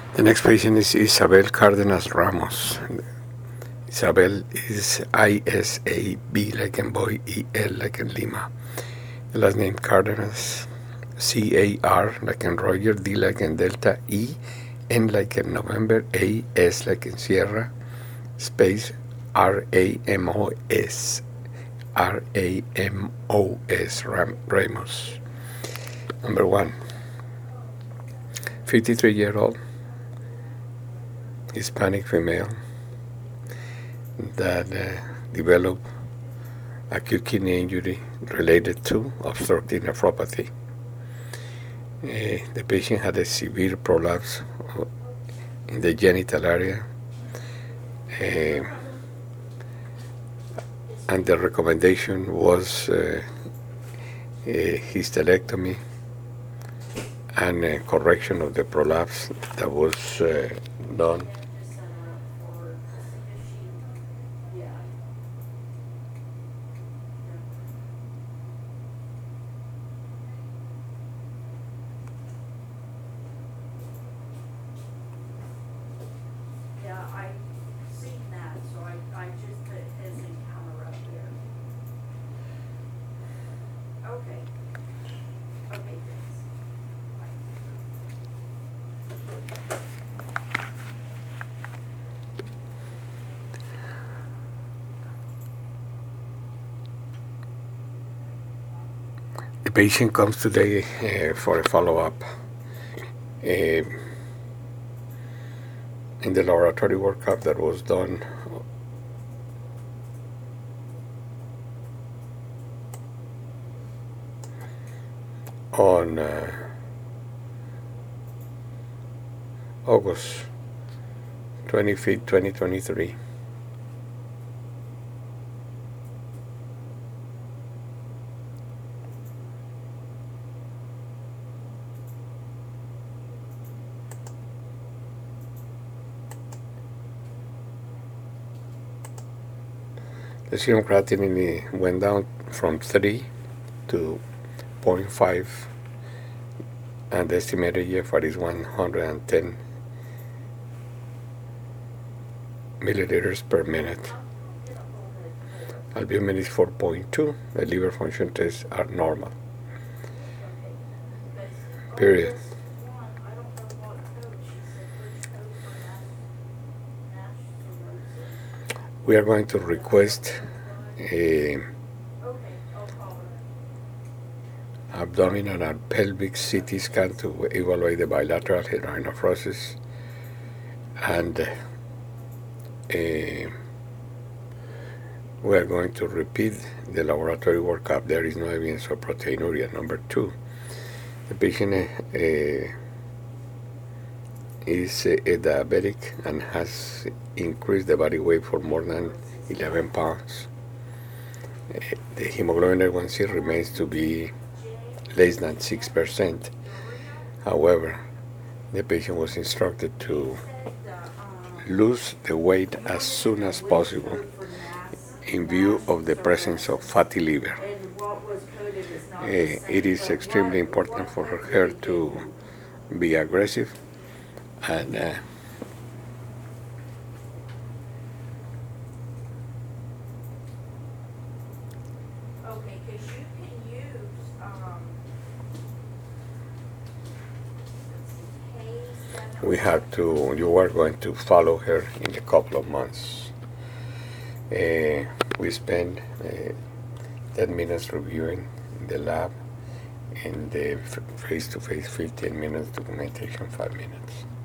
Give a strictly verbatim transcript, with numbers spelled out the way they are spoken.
The next patient is Isabel Cardenas Ramos. Isabel is I S A B like in boy, E L like in Lima. The last name Cardenas, C A R like in Roger, D like in Delta, E, N like in November, A, S like in Sierra, space R A M O S. R A M O S, Ram- Ramos. Number one, fifty-three-year-old Hispanic female that uh, developed acute kidney injury related to obstructive nephropathy. Uh, the patient had a severe prolapse in the genital area, uh, and the recommendation was uh, a hysterectomy and a correction of the prolapse that was uh, done. The patient comes today uh, for a follow-up. Uh, in the laboratory workup that was done on uh, August twenty-fifth, twenty twenty-three. The serum creatinine went down from three to zero point five, and the estimated E F R is one hundred ten milliliters per minute. Albumin is four point two. The liver function tests are normal. Period. We are going to request a abdominal and pelvic C T scan to evaluate the bilateral hydronephrosis, and uh, we are going to repeat the laboratory workup. There is no evidence of proteinuria. Number two, the patient uh, is a diabetic and has increased the body weight for more than eleven pounds. Uh, the hemoglobin A one C remains to be less than six percent. However, the patient was instructed to lose the weight as soon as possible in view of the presence of fatty liver. Uh, it is extremely important for her to be aggressive and uh, okay, because you can use um, we have to, you are going to follow her in a couple of months. Uh, we spend uh, ten minutes reviewing the lab, and the face-to-face fifteen minutes, documentation five minutes.